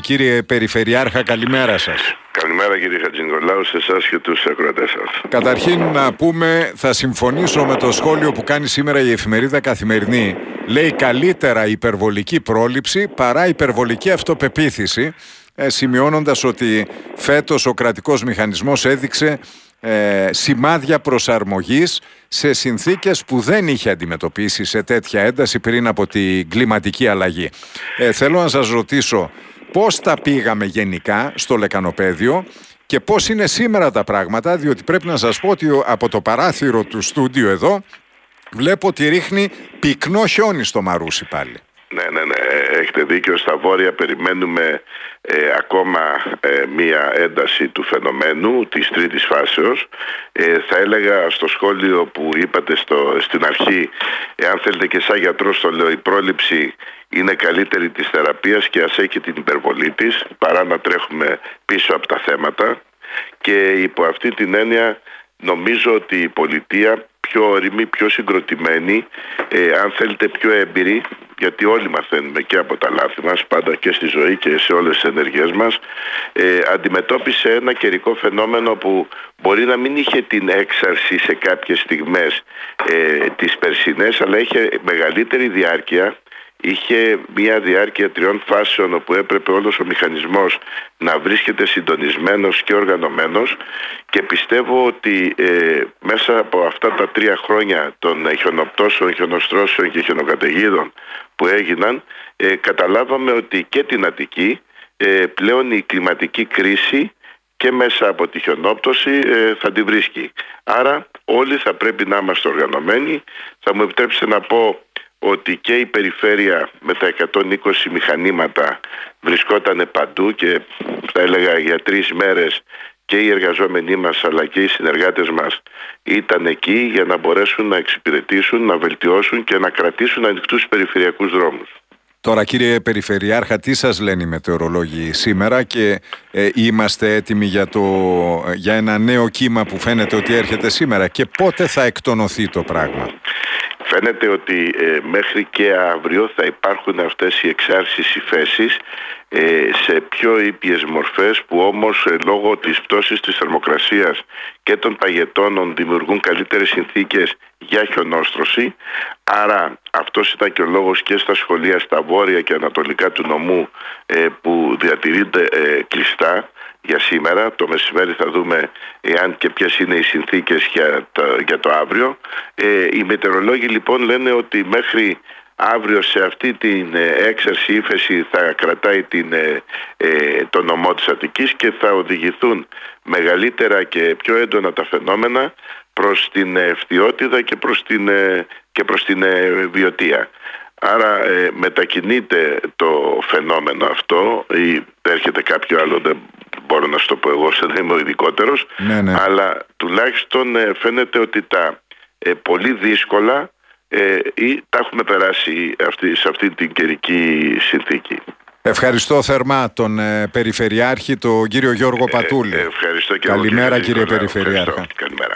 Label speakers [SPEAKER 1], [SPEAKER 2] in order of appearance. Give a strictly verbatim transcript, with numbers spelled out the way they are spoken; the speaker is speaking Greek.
[SPEAKER 1] Κύριε Περιφερειάρχα, καλημέρα σας.
[SPEAKER 2] Καλημέρα κύριε Χατζηνικολάου, σε εσάς και τους ακροατές σας.
[SPEAKER 1] Καταρχήν να πούμε, θα συμφωνήσω με το σχόλιο που κάνει σήμερα η εφημερίδα Καθημερινή. Λέει καλύτερα υπερβολική πρόληψη παρά υπερβολική αυτοπεποίθηση, ε, σημειώνοντας ότι φέτος ο κρατικός μηχανισμός έδειξε ε, σημάδια προσαρμογής σε συνθήκες που δεν είχε αντιμετωπίσει σε τέτοια ένταση πριν από την κλιματική αλλαγή. Ε, θέλω να σας ρωτήσω πώς τα πήγαμε γενικά στο λεκανοπαίδιο και πώς είναι σήμερα τα πράγματα, διότι πρέπει να σας πω ότι από το παράθυρο του στούντιο εδώ βλέπω ότι ρίχνει πυκνό χιόνι στο Μαρούσι πάλι.
[SPEAKER 2] Ναι, ναι, ναι, έχετε δίκιο. Στα βόρεια περιμένουμε ε, ακόμα ε, μία ένταση του φαινομένου της τρίτης φάσεως. Ε, θα έλεγα στο σχόλιο που είπατε στο, στην αρχή, εάν θέλετε και σαν γιατρός το λέω, η πρόληψη είναι καλύτερη της θεραπείας και ας έχει την υπερβολή της, παρά να τρέχουμε πίσω από τα θέματα. Και υπό αυτή την έννοια νομίζω ότι η πολιτεία πιο όριμη, πιο συγκροτημένη, ε, αν θέλετε πιο έμπειρη, γιατί όλοι μαθαίνουμε και από τα λάθη μας, πάντα και στη ζωή και σε όλες τις ενεργειές μας, ε, αντιμετώπισε ένα καιρικό φαινόμενο που μπορεί να μην είχε την έξαρση σε κάποιες στιγμές ε, τις περσινές, αλλά είχε μεγαλύτερη διάρκεια. Είχε μια διάρκεια τριών φάσεων όπου έπρεπε όλος ο μηχανισμός να βρίσκεται συντονισμένος και οργανωμένος, και πιστεύω ότι ε, μέσα από αυτά τα τρία χρόνια των χιονοπτώσεων, χιονοστρώσεων και χιονοκαταιγίδων που έγιναν, ε, καταλάβαμε ότι και την Αττική ε, πλέον η κλιματική κρίση και μέσα από τη χιονόπτωση ε, θα τη βρίσκει. Άρα όλοι θα πρέπει να είμαστε οργανωμένοι. Θα μου επιτρέψετε να πω ότι και η περιφέρεια με τα εκατόν είκοσι μηχανήματα βρισκόταν παντού και θα έλεγα για τρεις μέρες και οι εργαζόμενοι μας αλλά και οι συνεργάτες μας ήταν εκεί για να μπορέσουν να εξυπηρετήσουν, να βελτιώσουν και να κρατήσουν ανοιχτούς τους περιφερειακούς δρόμους.
[SPEAKER 1] Τώρα κύριε Περιφερειάρχα, τι σας λένε οι μετεωρολόγοι σήμερα και ε, είμαστε έτοιμοι για, το, για ένα νέο κύμα που φαίνεται ότι έρχεται σήμερα, και πότε θα εκτονωθεί το πράγμα?
[SPEAKER 2] Φαίνεται ότι ε, μέχρι και αύριο θα υπάρχουν αυτές οι εξάρσεις υφέσεις ε, σε πιο ήπιες μορφές, που όμως ε, λόγω της πτώσης της θερμοκρασίας και των παγετώνων δημιουργούν καλύτερες συνθήκες για χιονόστρωση. Άρα αυτός ήταν και ο λόγος και στα σχολεία στα βόρεια και ανατολικά του νομού ε, που διατηρείται ε, κλειστά για σήμερα. Το μεσημέρι θα δούμε εάν και ποιες είναι οι συνθήκες για το, για το αύριο. Ε, οι μετεωρολόγοι λοιπόν λένε ότι μέχρι αύριο σε αυτή την ε, έξαρση ύφεση θα κρατάει την, ε, ε, το νομό της Αττικής και θα οδηγηθούν μεγαλύτερα και πιο έντονα τα φαινόμενα προς την Ευθυότιδα και προς την, ε, και προς την ε, Βιωτία. Άρα ε, μετακινείται το φαινόμενο αυτό, ή έρχεται κάποιο άλλο, δεν μπορώ να σου το πω εγώ, σε να είμαι ο ειδικότερος,
[SPEAKER 1] ναι, ναι.
[SPEAKER 2] αλλά τουλάχιστον ε, φαίνεται ότι τα ε, πολύ δύσκολα ε, ή τα έχουμε περάσει αυτή, σε αυτή την καιρική συνθήκη.
[SPEAKER 1] Ευχαριστώ θερμά τον ε, Περιφερειάρχη, τον κύριο Γιώργο Πατούλη.
[SPEAKER 2] Ε, ευχαριστώ και
[SPEAKER 1] Καλημέρα
[SPEAKER 2] εγώ,
[SPEAKER 1] κύριε Περιφερειάρχα.
[SPEAKER 2] Καλημέρα.